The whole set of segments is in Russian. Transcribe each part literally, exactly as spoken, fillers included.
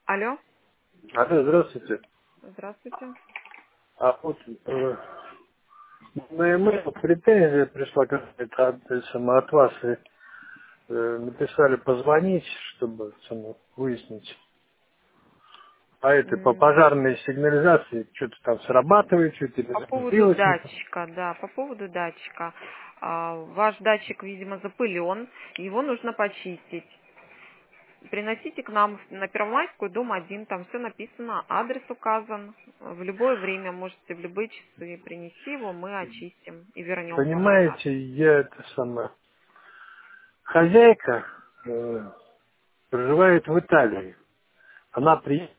Алло, Алло, здравствуйте. здравствуйте. А вот э, на e претензия пришла какая-то от, э, сама от вас. И, э, написали позвонить, чтобы само, выяснить. А это по М, пожарной сигнализации что-то там срабатывает, что-то или По поводу запустилось. датчика, да, по поводу датчика. А, Ваш датчик, видимо, запылен, его нужно почистить. Приносите к нам на Первомайскую, дом один, там все написано, адрес указан. В любое время можете в любые часы принести его, мы очистим и вернем вам назад. Понимаете, я это сама. Хозяйка э, проживает в Италии. Она приехала,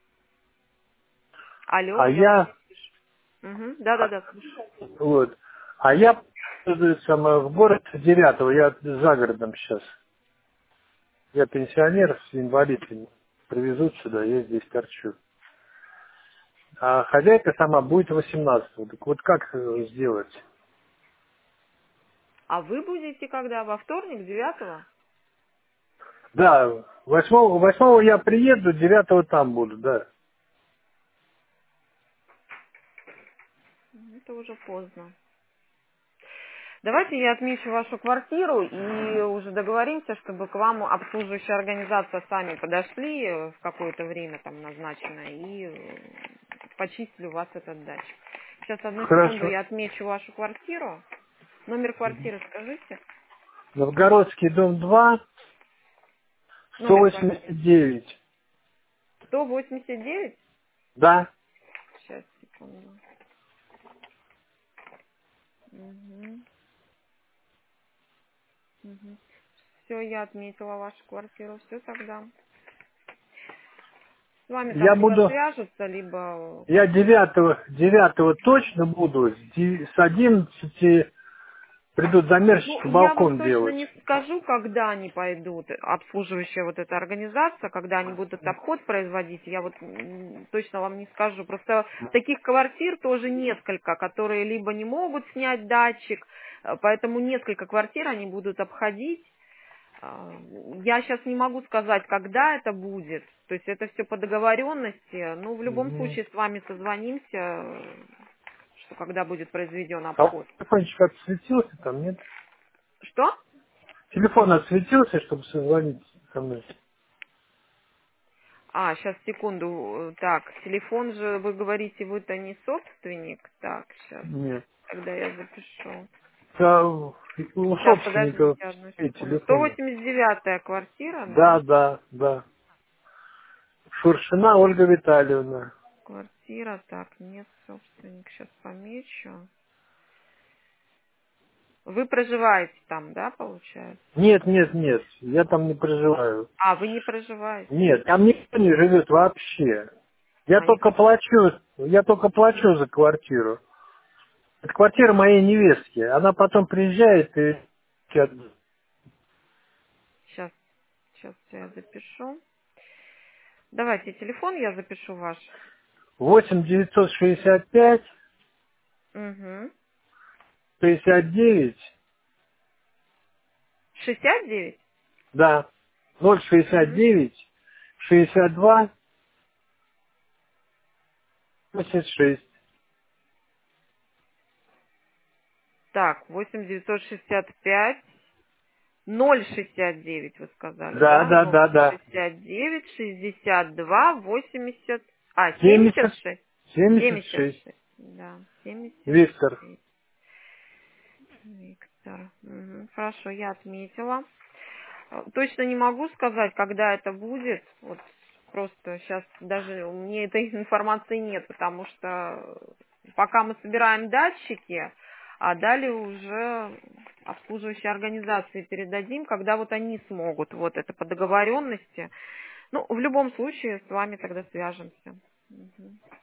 Алло, а я вас я не слышу. Угу, да-да-да, слышу. вот. А я э, сама, в город девятого, я за городом сейчас. Я пенсионер, инвалид, привезут сюда, я здесь торчу. А хозяйка сама будет восемнадцатого. Так вот как э, сделать? А вы будете когда? Во вторник, девятого? Да, восьмого, восьмого я приеду, девятого там буду, да. Это уже поздно. Давайте я отмечу вашу квартиру и уже договоримся, чтобы к вам обслуживающая организация сами подошли э, в какое-то время там назначенное и э, почистили у вас этот датчик. Сейчас одну секунду Хорошо. я отмечу вашу квартиру. Номер квартиры скажите. Новгородский дом два, сто Номер квартиры. восемьдесят девять. сто восемьдесят девять. Да? Сейчас, секунду. Угу. Угу. Все, я отметила вашу квартиру. Все тогда. С вами Я там либо буду, свяжутся, либо я как девятого, девятого точно буду, с ди- с одиннадцати придут Ну, замерщики я вам балкон точно делать. не скажу, когда они пойдут, обслуживающая вот эта организация, когда они будут обход производить, я вот м, точно вам не скажу. Просто таких квартир тоже несколько, которые либо не могут снять датчик, э, поэтому несколько квартир они будут обходить. А, Я сейчас не могу сказать, когда это будет, то есть это все по договоренности, ну, в любом Мгм. случае с вами созвонимся, э, что когда будет произведен А у обход. телефончик отсветился там, нет? Что? Телефон отсветился, чтобы созвонить со мной? А, сейчас, секунду. Так, телефон же, вы говорите, вы-то не собственник. Так, сейчас, Нет. когда я запишу. Да, у Сейчас, собственника подождите одну и секунду. сто телефон. восемьдесят девятая квартира, Да, да? да, да. Шуршина Ольга Витальевна. Квартира, так, нет собственник. Сейчас помечу. Вы проживаете там, да, получается? Нет, нет, нет, я там не проживаю. А, вы не проживаете. Нет, там никто не живет вообще. Я А, только никто. плачу, я только плачу за квартиру. Это квартира моей невестки. Она потом приезжает и... Сейчас, сейчас я запишу. Давайте телефон я запишу ваш. восемь девятьсот шестьдесят пять Угу. шестьдесят девять, шестьдесят девять? да, ноль шестьдесят Угу. девять шестьдесят два восемьдесят шесть. Так, восемь девятьсот шестьдесят пять ноль шестьдесят девять вы сказали, Да, да? да, Ноль да, да. шестьдесят девять шестьдесят два восемьдесят, а, семьдесят семьдесят, шесть семьдесят семьдесят шесть. шесть да, семьдесят Виктор. шесть Виктор. Мгм, хорошо, я отметила. Э, Точно не могу сказать, когда это будет. Вот просто сейчас даже у меня этой информации нет, потому что пока мы собираем датчики, а далее уже обслуживающей организации передадим, когда вот они смогут. Вот это по договоренности. Ну, в любом случае с вами тогда свяжемся.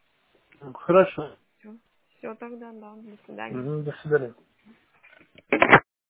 Хорошо. Все, все тогда, да. До свидания. Мгм, до свидания.